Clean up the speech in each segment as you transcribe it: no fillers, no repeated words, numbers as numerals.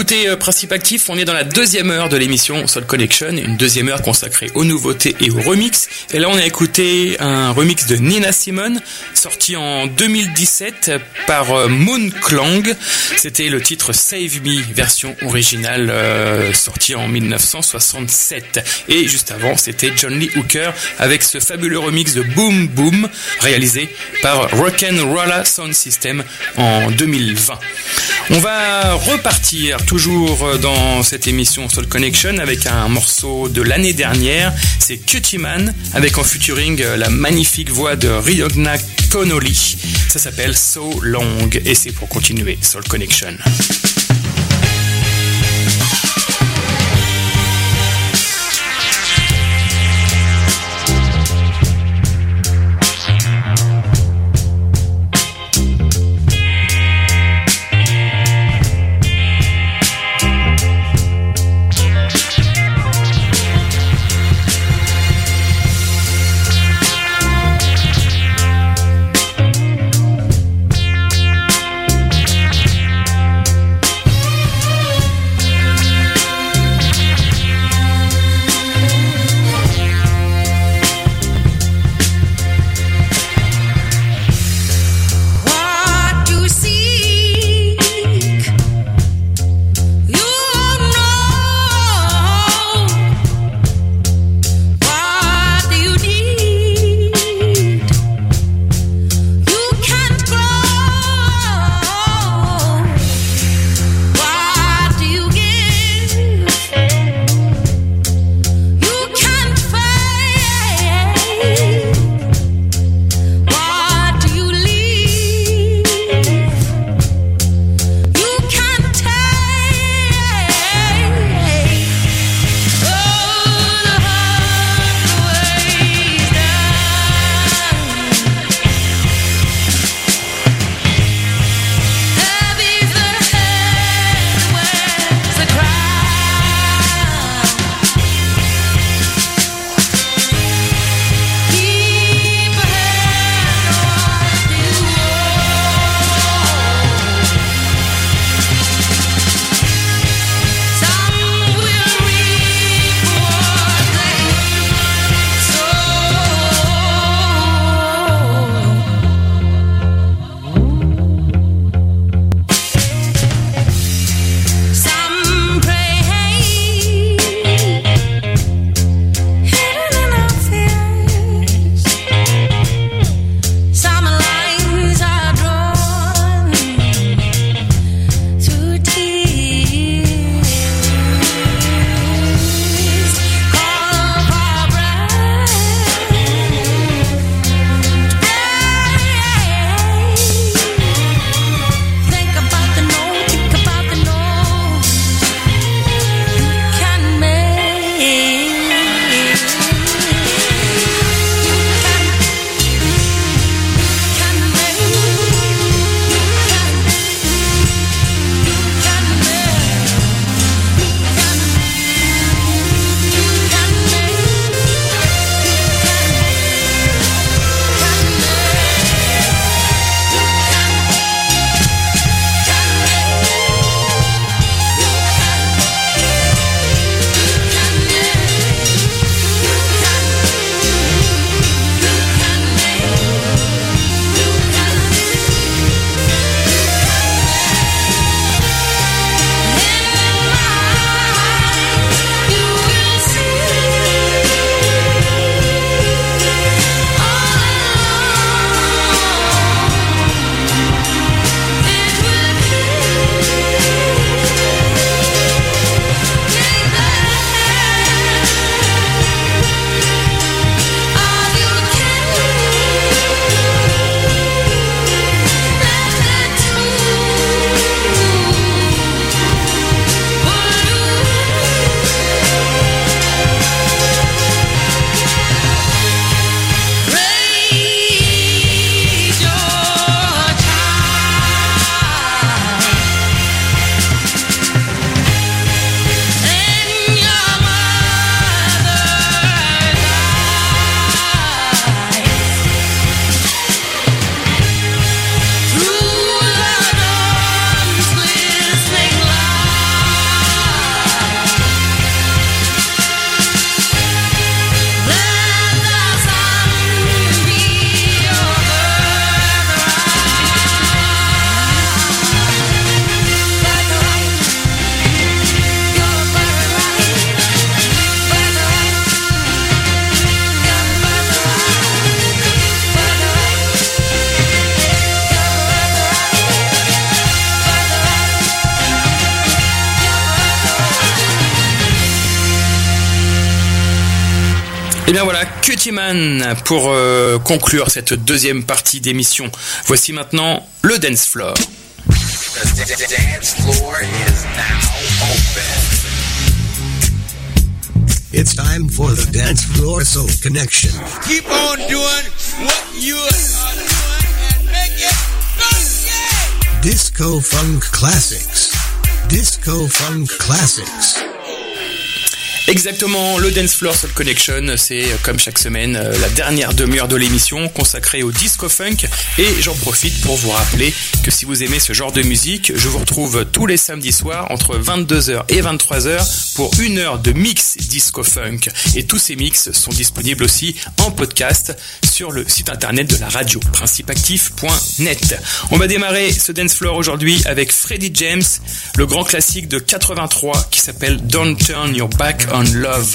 écoutez Principe Actif, on est dans la deuxième heure de l'émission Soul Connection, une deuxième heure consacrée aux nouveautés et aux remixes. Et là on a écouté un remix de Nina Simone, sorti en 2017 par Moon Klang. C'était le titre Save Me, version originale sortie en 1967. Et juste avant, c'était John Lee Hooker avec ce fabuleux remix de Boom Boom, réalisé par Rock'n'Rolla Sound System en 2020. On va repartir toujours dans cette émission Soul Connection avec un morceau de l'année dernière. C'est Cutie Man avec en featuring la magnifique voix de Rihanna Connolly. Ça s'appelle So Long et c'est pour continuer Soul Connection. Et bien voilà, Cutie Man pour conclure cette deuxième partie d'émission. Voici maintenant le Dance Floor. It's time for the Dance Floor Soul Connection. Keep on doing what you are doing and make it funky. Disco Funk Classics. Disco Funk Classics. Exactement, le Dance Floor Soul Connection, c'est comme chaque semaine la dernière demi-heure de l'émission consacrée au disco funk, et j'en profite pour vous rappeler que si vous aimez ce genre de musique, je vous retrouve tous les samedis soirs entre 22h et 23h pour une heure de mix disco funk, et tous ces mix sont disponibles aussi en podcast sur le site internet de la radio, principeactif.net. On va démarrer ce Dance Floor aujourd'hui avec Freddie James, le grand classique de 83 qui s'appelle Don't Turn Your Back on Love.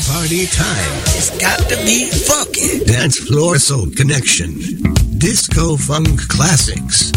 party time. It's got to be funky. Dance Floor Soul Connection. Disco Funk Classics.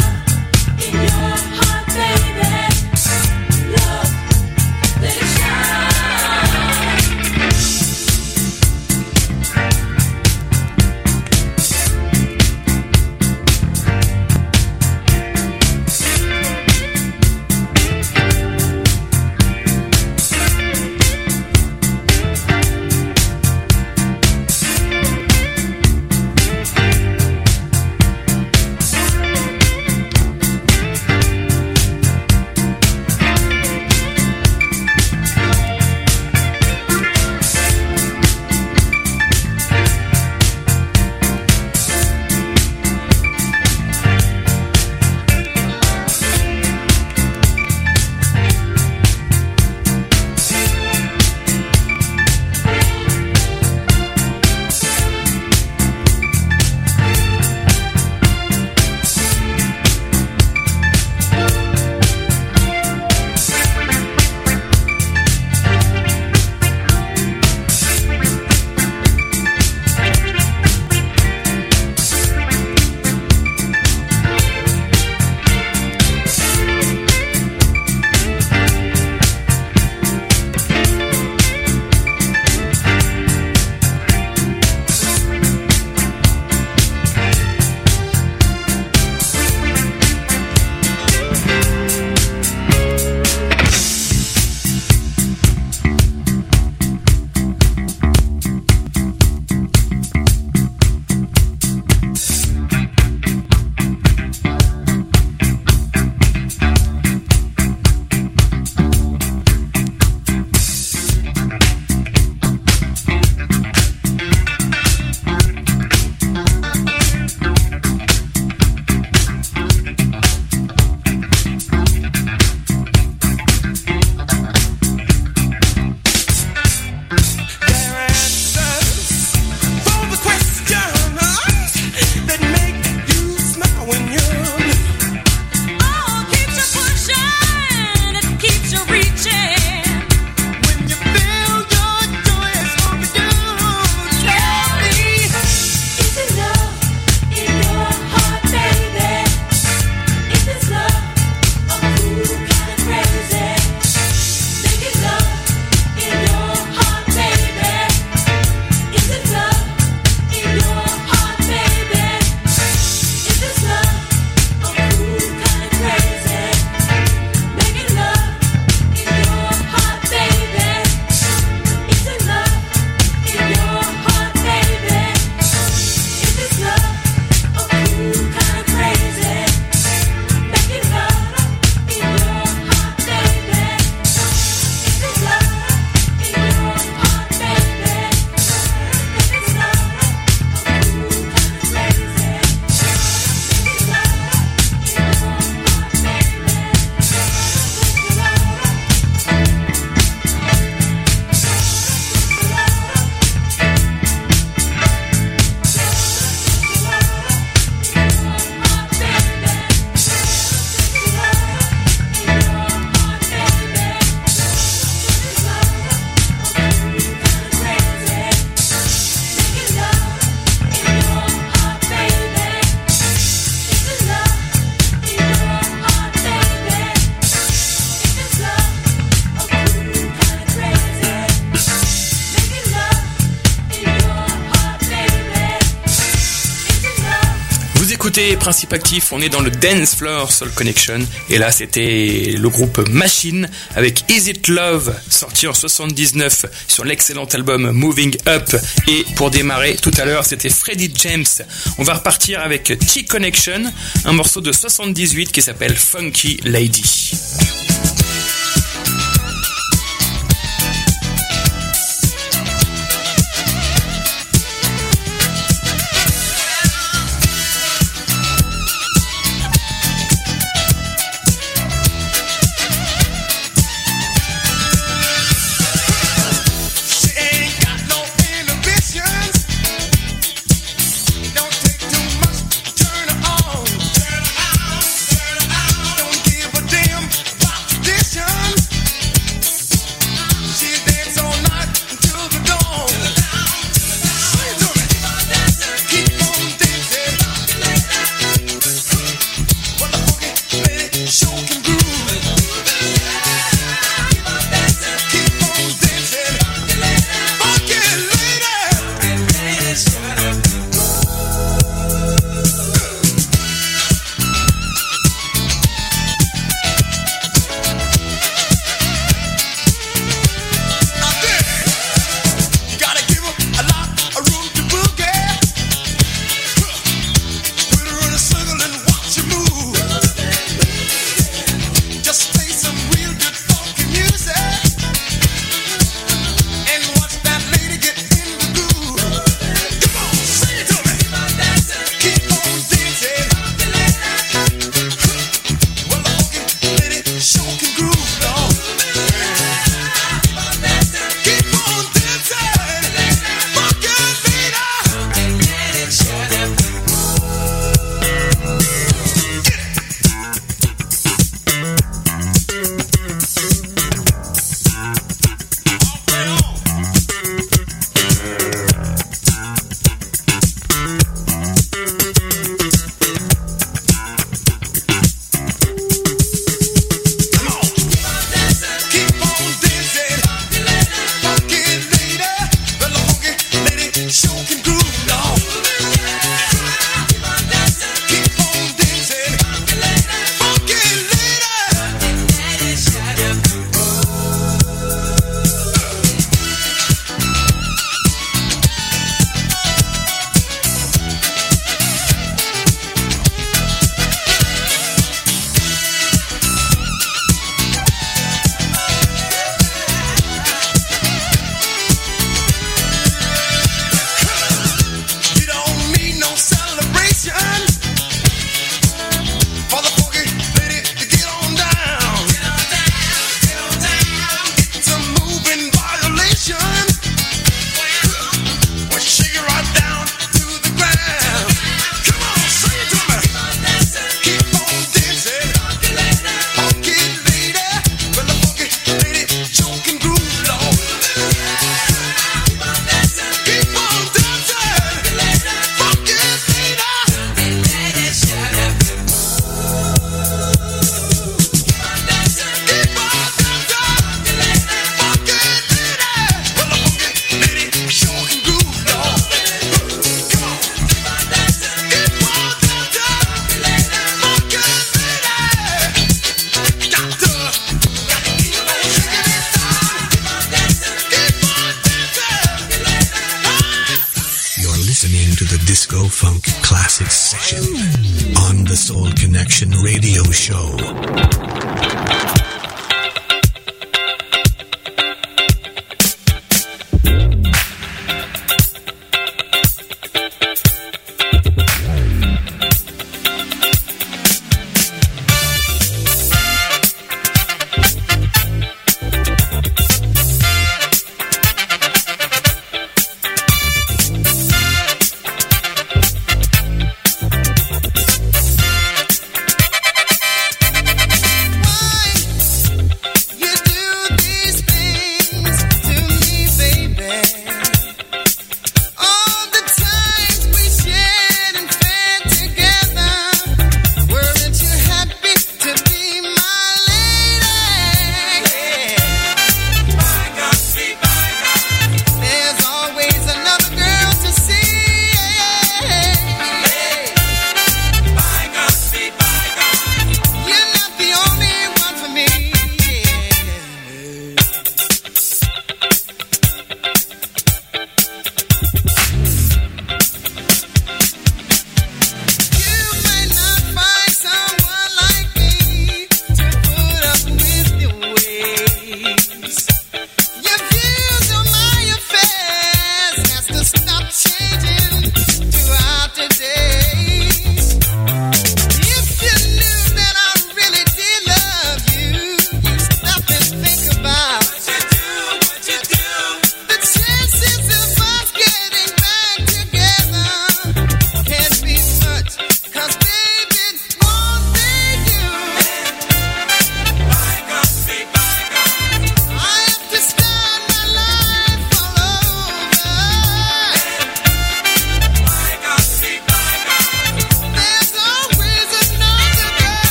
Let it shine. Côté principe actif, on est dans le Dance Floor Soul Connection. Et là, c'était le groupe Machine avec Is It Love, sorti en 79 sur l'excellent album Moving Up. Et pour démarrer, tout à l'heure, c'était Freddie James. On va repartir avec T-Connection, un morceau de 78 qui s'appelle Funky Lady. Disco Funk Classics session on the Soul Connection radio show.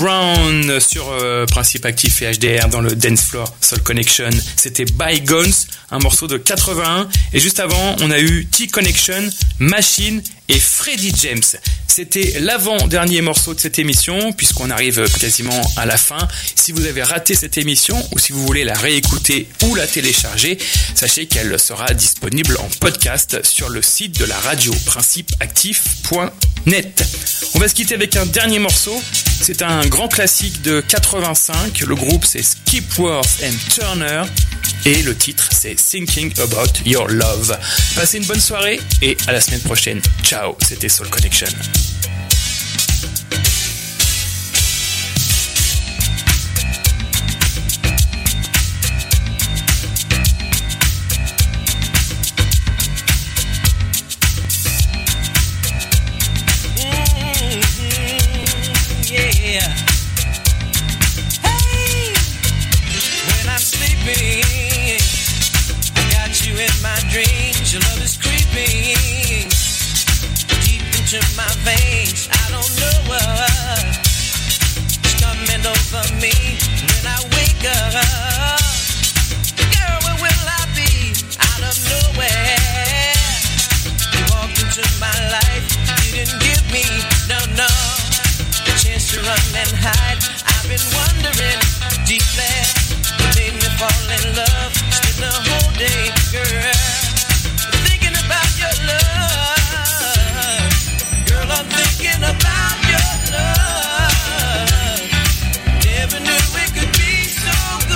Brown sur Principe Actif et HDR dans le Dance Floor Soul Connection. C'était Bygones, un morceau de 81. Et juste avant, on a eu T-Connection, Machine et Freddie James. C'était l'avant-dernier morceau de cette émission, puisqu'on arrive quasiment à la fin. Si vous avez raté cette émission, ou si vous voulez la réécouter ou la télécharger, sachez qu'elle sera disponible en podcast sur le site de la radio, principeactif.net. On va se quitter avec un dernier morceau. C'est un grand classique de 85. Le groupe, c'est Skipworth and Turner. Et le titre, c'est Thinking About Your Love. Passez une bonne soirée et à la semaine prochaine. Ciao, c'était Soul Connection. Your love is creeping deep into my veins. I don't know what's coming over me when I wake up. Girl, where will I be? Out of nowhere. You walked into my life, didn't give me no a chance to run and hide. I've been wondering deep there. You made me fall in love. Spent the whole day, girl. About your love, never knew it could be so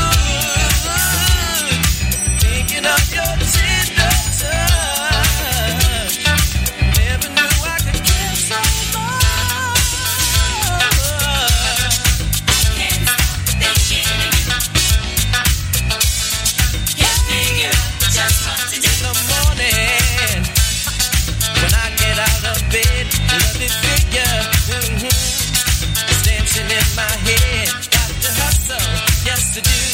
good. Thinking of your tender touch, never knew I could care so much. Can't stop thinking can't figure just what to do. In the morning, when I get out of bed, love it figure, it's dancing in my head. Got to hustle, yes to do.